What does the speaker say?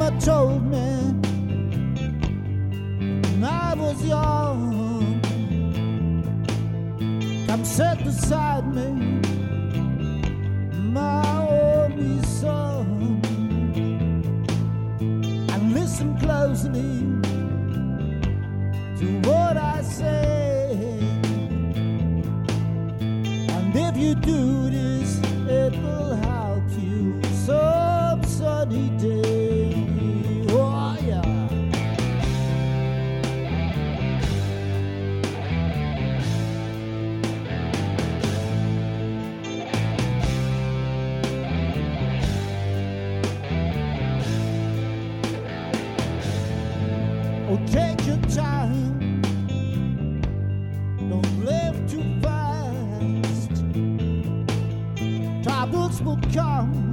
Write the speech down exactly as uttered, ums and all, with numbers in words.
Mama told me when I was young, come sit beside me, my only son, and listen closely to what I say. And if you do this, it will help you some sunny day. Oh yeah. Oh, take your time, don't live too fast. Troubles will come